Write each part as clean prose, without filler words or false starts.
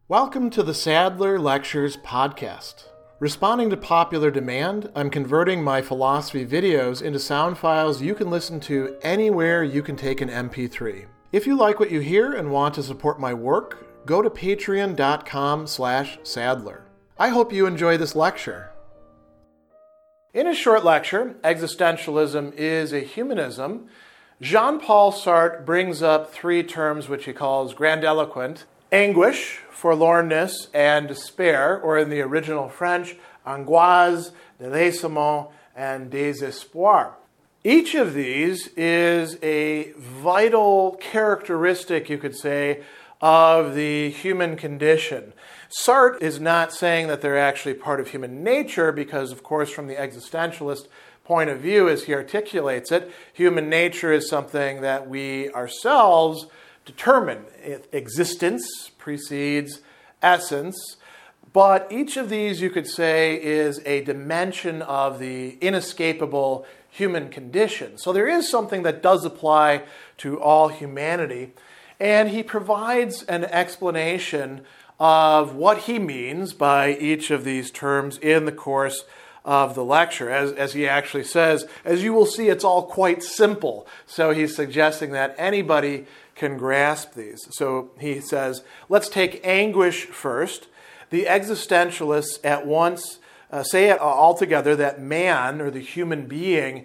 Welcome to the Sadler Lectures podcast. Responding to popular demand, I'm converting my philosophy videos into sound files you can listen to anywhere you can take an MP3. If you like what you hear and want to support my work, go to patreon.com/Sadler. I hope you enjoy this lecture. In his short lecture, Existentialism is a Humanism, Jean-Paul Sartre brings up three terms which he calls grandiloquent: anguish, forlornness, and despair, or in the original French, angoisse, délaissement, and désespoir. Each of these is a vital characteristic, you could say, of the human condition. Sartre is not saying that they're actually part of human nature because, of course, from the existentialist point of view, as he articulates it, human nature is something that we ourselves determine. Existence precedes essence, but each of these, you could say, is a dimension of the inescapable human condition. So there is something that does apply to all humanity, and he provides an explanation of what he means by each of these terms in the course of the lecture. As he actually says, as you will see, it's all quite simple. So he's suggesting that anybody can grasp these. So he says, let's take anguish first. The existentialists at once say it all together that man, or the human being,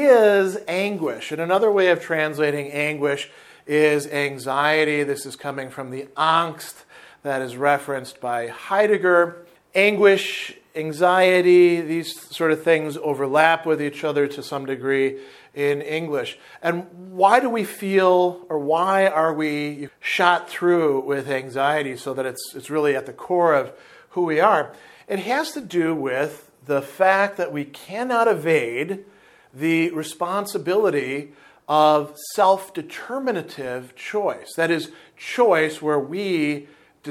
is anguish. And another way of translating anguish is anxiety. This is coming from the Angst that is referenced by Heidegger. Anguish, anxiety, these sort of things overlap with each other to some degree in English. And why do we feel, or why are we shot through with anxiety so that it's really at the core of who we are? It has to do with the fact that we cannot evade the responsibility of self-determinative choice. That is, choice where we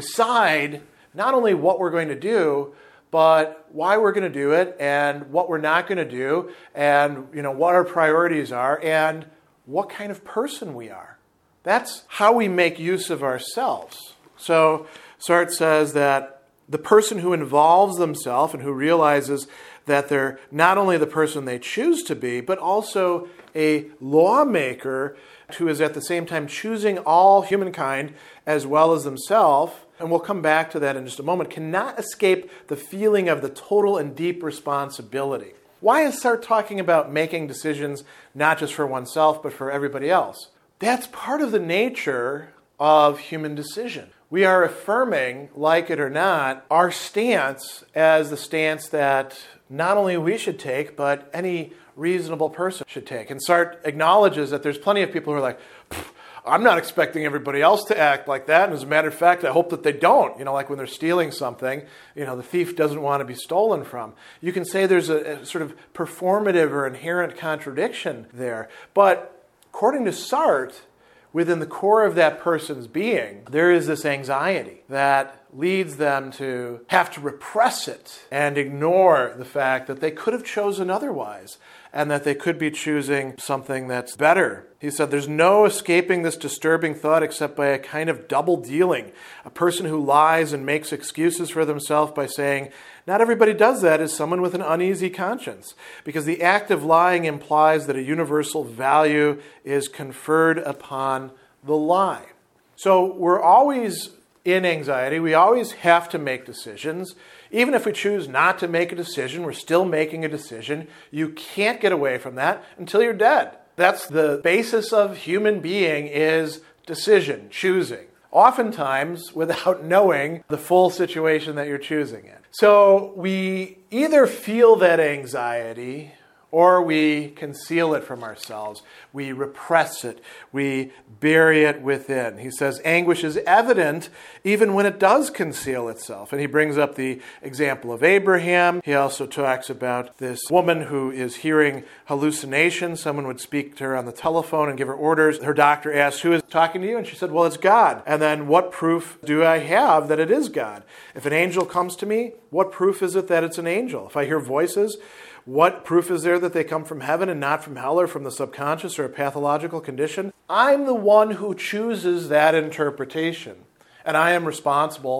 decide not only what we're going to do, but why we're going to do it, and what we're not going to do, and what our priorities are, and what kind of person we are. That's how we make use of ourselves. So Sartre says that the person who involves themselves and who realizes that they're not only the person they choose to be, but also a lawmaker who is at the same time choosing all humankind as well as themselves, and we'll come back to that in just a moment, cannot escape the feeling of the total and deep responsibility. Why is Sartre talking about making decisions not just for oneself, but for everybody else? That's part of the nature of human decision. We are affirming, like it or not, our stance as the stance that not only we should take, but any reasonable person should take. And Sartre acknowledges that there's plenty of people who are like, I'm not expecting everybody else to act like that. And as a matter of fact, I hope that they don't. Like when they're stealing something, the thief doesn't want to be stolen from. You can say there's a sort of performative or inherent contradiction there. But according to Sartre, within the core of that person's being, there is this anxiety that leads them to have to repress it and ignore the fact that they could have chosen otherwise and that they could be choosing something that's better. He said, there's no escaping this disturbing thought except by a kind of double dealing. A person who lies and makes excuses for themselves by saying, not everybody does that, is someone with an uneasy conscience, because the act of lying implies that a universal value is conferred upon the lie. So we're always in anxiety. We always have to make decisions. Even if we choose not to make a decision, we're still making a decision. You can't get away from that until you're dead. That's the basis of human being, is decision, choosing. Oftentimes without knowing the full situation that you're choosing in. So we either feel that anxiety or we conceal it from ourselves. We repress it. We bury it within. He says anguish is evident even when it does conceal itself. And he brings up the example of Abraham. He also talks about this woman who is hearing hallucinations. Someone would speak to her on the telephone and give her orders. Her doctor asks, who is talking to you? And she said, well, it's God. And then what proof do I have that it is God? If an angel comes to me, what proof is it that it's an angel? If I hear voices, what proof is there that they come from heaven and not from hell or from the subconscious or a pathological condition? I'm the one who chooses that interpretation, and I am responsible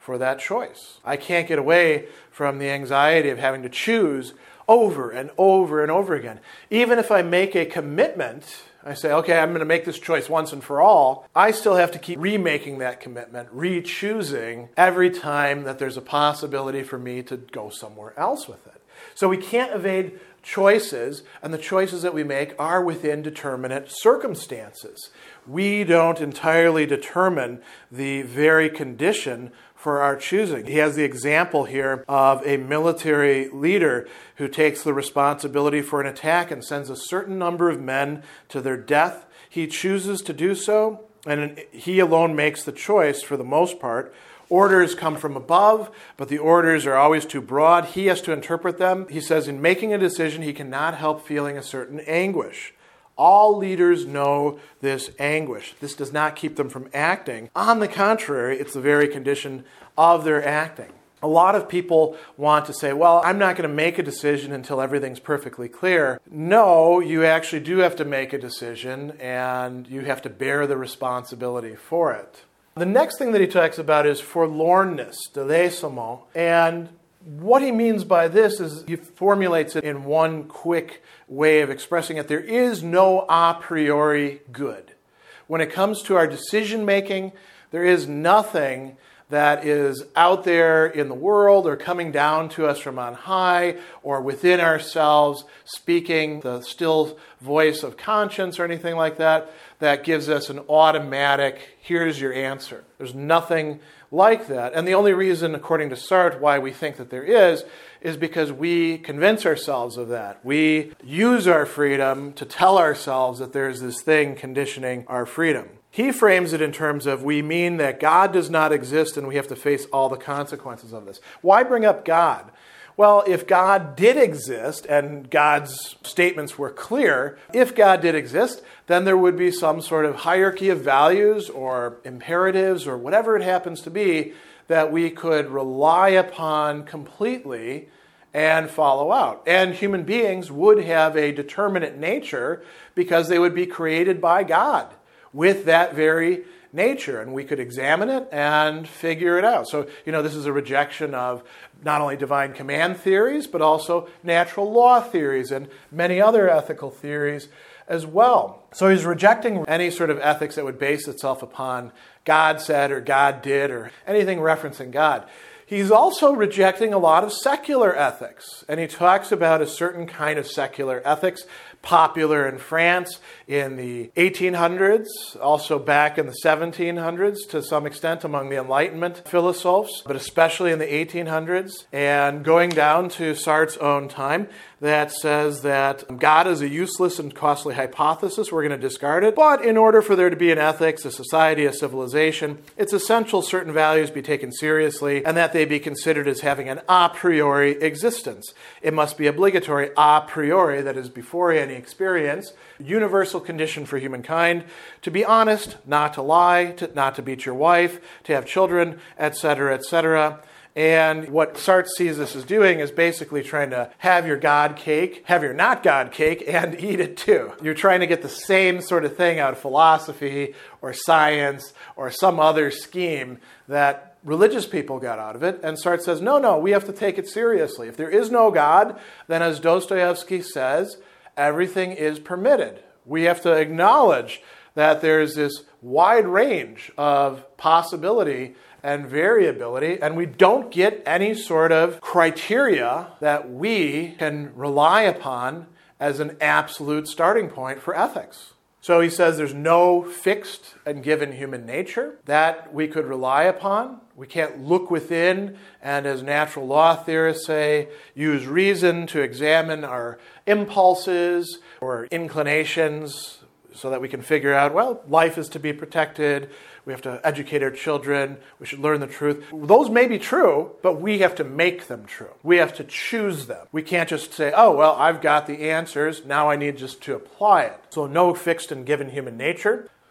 for that choice. I can't get away from the anxiety of having to choose over and over and over again. Even if I make a commitment, I say, okay, I'm going to make this choice once and for all, I still have to keep remaking that commitment, re-choosing every time that there's a possibility for me to go somewhere else with it. So we can't evade choices, and the choices that we make are within determinate circumstances. We don't entirely determine the very condition for our choosing. He has the example here of a military leader who takes the responsibility for an attack and sends a certain number of men to their death. He chooses to do so, and he alone makes the choice for the most part. Orders come from above, but the orders are always too broad. He has to interpret them. He says in making a decision, he cannot help feeling a certain anguish. All leaders know this anguish. This does not keep them from acting. On the contrary, it's the very condition of their acting. A lot of people want to say, well, I'm not going to make a decision until everything's perfectly clear. No, you actually do have to make a decision, and you have to bear the responsibility for it. The next thing that he talks about is forlornness, délaissement, and what he means by this is he formulates it in one quick way of expressing it. There is no a priori good. When it comes to our decision making, there is nothing that is out there in the world or coming down to us from on high or within ourselves, speaking the still voice of conscience or anything like that, that gives us an automatic, here's your answer. There's nothing like that. And the only reason, according to Sartre, why we think that there is because we convince ourselves of that. We use our freedom to tell ourselves that there's this thing conditioning our freedom. He frames it in terms of we mean that God does not exist and we have to face all the consequences of this. Why bring up God? Well, if God did exist and God's statements were clear, if God did exist, then there would be some sort of hierarchy of values or imperatives or whatever it happens to be that we could rely upon completely and follow out. And human beings would have a determinate nature because they would be created by God with that very nature, and we could examine it and figure it out. So, this is a rejection of not only divine command theories, but also natural law theories and many other ethical theories as well. So he's rejecting any sort of ethics that would base itself upon God said or God did or anything referencing God. He's also rejecting a lot of secular ethics, and he talks about a certain kind of secular ethics popular in France in the 1800s, also back in the 1700s to some extent among the Enlightenment philosophers, but especially in the 1800s, and going down to Sartre's own time, that says that God is a useless and costly hypothesis. We're going to discard it. But in order for there to be an ethics, a society, a civilization, it's essential certain values be taken seriously and that they be considered as having an a priori existence. It must be obligatory a priori, that is before any experience, universal condition for humankind, to be honest, not to lie, not to beat your wife, to have children, etc., etc. And what Sartre sees this as doing is basically trying to have your God cake, have your not God cake, and eat it too. You're trying to get the same sort of thing out of philosophy or science or some other scheme that religious people got out of it. And Sartre says, no, we have to take it seriously. If there is no God, then as Dostoevsky says, everything is permitted. We have to acknowledge that there's this wide range of possibility and variability, and we don't get any sort of criteria that we can rely upon as an absolute starting point for ethics. So he says there's no fixed and given human nature that we could rely upon. We can't look within and, as natural law theorists say, use reason to examine our impulses or inclinations so that we can figure out, well, life is to be protected, we have to educate our children, we should learn the truth. Those may be true, but we have to make them true. We have to choose them. We can't just say, oh, well, I've got the answers, now I need just to apply it. So no fixed and given human nature.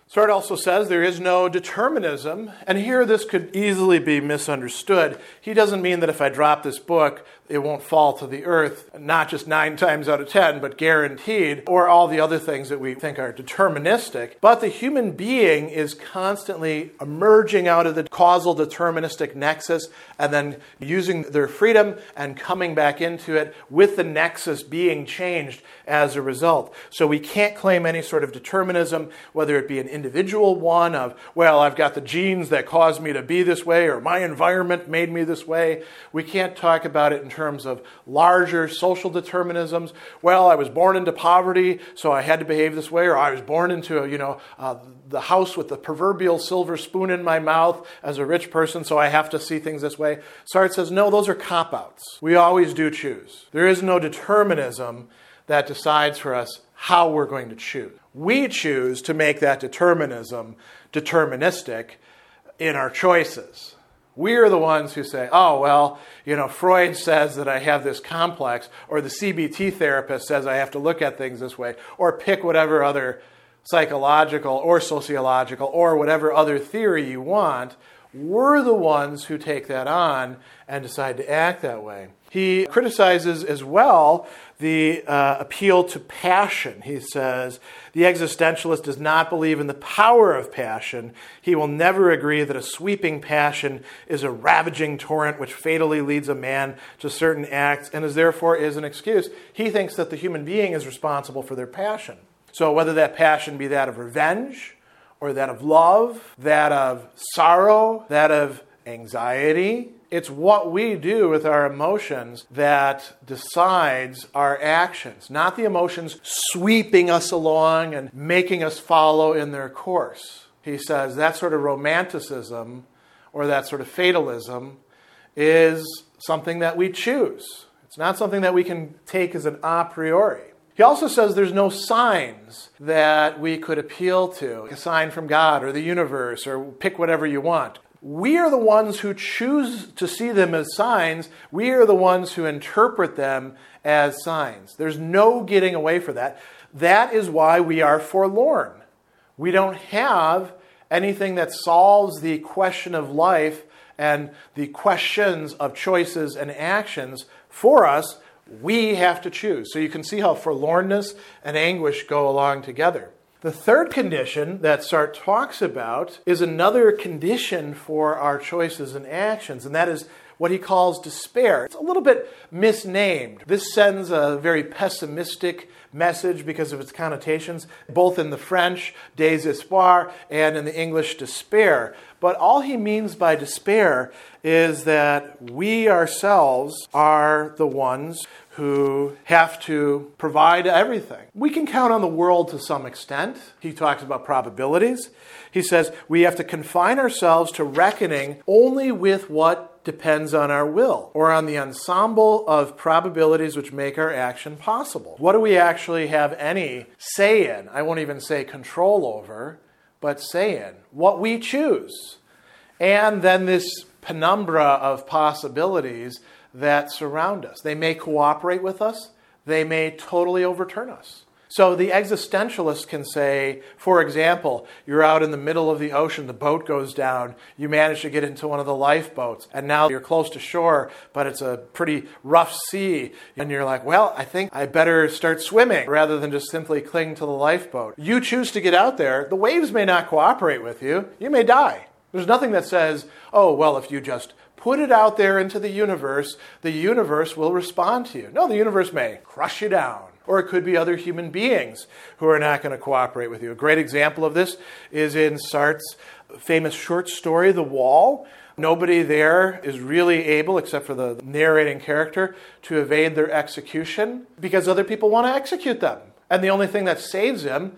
Sartre also says there is no determinism, and here this could easily be misunderstood. He doesn't mean that if I drop this book, it won't fall to the earth, not just 9 times out of 10, but guaranteed, or all the other things that we think are deterministic. But the human being is constantly emerging out of the causal deterministic nexus and then using their freedom and coming back into it with the nexus being changed as a result. So we can't claim any sort of determinism, whether it be an individual one of, well, I've got the genes that caused me to be this way, or my environment made me this way. We can't talk about it in terms of larger social determinisms. Well, I was born into poverty, so I had to behave this way, or I was born into the house with the proverbial silver spoon in my mouth as a rich person, so I have to see things this way. Sartre says, no, those are cop-outs. We always do choose. There is no determinism that decides for us how we're going to choose. We choose to make that determinism deterministic in our choices. We are the ones who say, oh, well, Freud says that I have this complex, or the CBT therapist says I have to look at things this way, or pick whatever other psychological or sociological or whatever other theory you want. We're the ones who take that on and decide to act that way. He criticizes as well the appeal to passion. He says, the existentialist does not believe in the power of passion. He will never agree that a sweeping passion is a ravaging torrent which fatally leads a man to certain acts and is therefore is an excuse. He thinks that the human being is responsible for their passion. So whether that passion be that of revenge, or that of love, that of sorrow, that of anxiety, it's what we do with our emotions that decides our actions, not the emotions sweeping us along and making us follow in their course. He says that sort of romanticism or that sort of fatalism is something that we choose. It's not something that we can take as an a priori. He also says there's no signs that we could appeal to, like a sign from God or the universe, or pick whatever you want. We are the ones who choose to see them as signs. We are the ones who interpret them as signs. There's no getting away from that. That is why we are forlorn. We don't have anything that solves the question of life and the questions of choices and actions for us. We have to choose. So you can see how forlornness and anguish go along together. The third condition that Sartre talks about is another condition for our choices and actions, and that is what he calls despair. It's a little bit misnamed. This sends a very pessimistic message because of its connotations, both in the French, désespoir, and in the English, despair. But all he means by despair is that we ourselves are the ones who have to provide everything. We can count on the world to some extent. He talks about probabilities. He says we have to confine ourselves to reckoning only with what depends on our will, or on the ensemble of probabilities which make our action possible. What do we actually have any say in? I won't even say control over, but say in. What we choose. And then this penumbra of possibilities that surround us. They may cooperate with us. They may totally overturn us. So the existentialist can say, for example, you're out in the middle of the ocean, the boat goes down, you manage to get into one of the lifeboats, and now you're close to shore, but it's a pretty rough sea, and you're like, well, I think I better start swimming rather than just simply cling to the lifeboat. You choose to get out there. The waves may not cooperate with you. You may die. There's nothing that says, oh, well, if you just put it out there into the universe will respond to you. No, the universe may crush you down. Or it could be other human beings who are not going to cooperate with you. A great example of this is in Sartre's famous short story, The Wall. Nobody there is really able, except for the narrating character, to evade their execution because other people want to execute them. And the only thing that saves him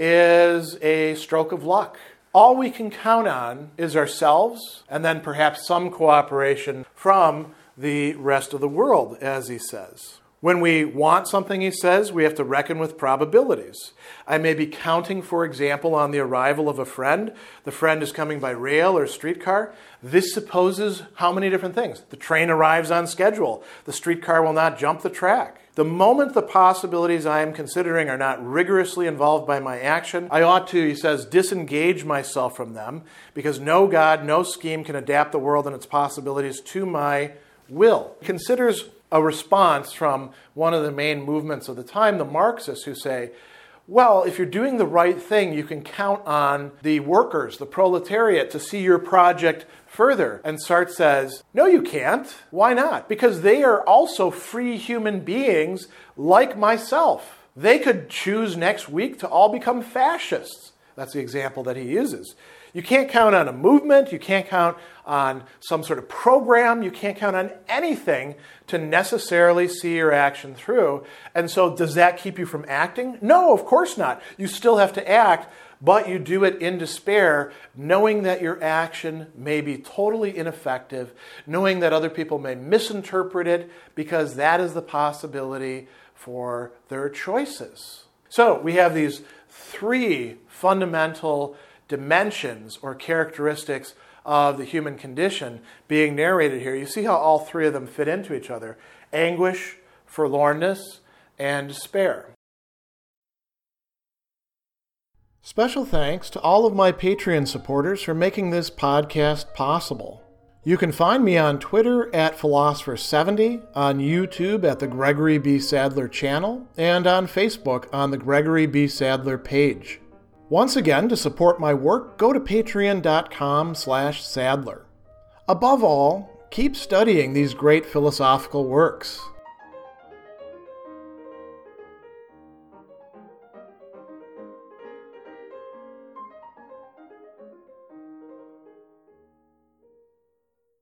is a stroke of luck. All we can count on is ourselves and then perhaps some cooperation from the rest of the world, as he says. When we want something, he says, we have to reckon with probabilities. I may be counting, for example, on the arrival of a friend. The friend is coming by rail or streetcar. This supposes how many different things? The train arrives on schedule. The streetcar will not jump the track. The moment the possibilities I am considering are not rigorously involved by my action, I ought to, he says, disengage myself from them, because no God, no scheme can adapt the world and its possibilities to my will. He considers a response from one of the main movements of the time, the Marxists, who say, well, if you're doing the right thing, you can count on the workers, the proletariat, to see your project further. And Sartre says, no, you can't. Why not? Because they are also free human beings like myself. They could choose next week to all become fascists. That's the example that he uses. You can't count on a movement. You can't count on some sort of program. You can't count on anything to necessarily see your action through. And so does that keep you from acting? No, of course not. You still have to act, but you do it in despair, knowing that your action may be totally ineffective, knowing that other people may misinterpret it, because that is the possibility for their choices. So we have these three fundamental dimensions or characteristics of the human condition being narrated here. You see how all three of them fit into each other: anguish, forlornness, and despair. Special thanks to all of my Patreon supporters for making this podcast possible. You can find me on Twitter at Philosopher70, on YouTube at the Gregory B. Sadler channel, and on Facebook on the Gregory B. Sadler page. Once again, to support my work, go to patreon.com/Sadler. Above all, keep studying these great philosophical works.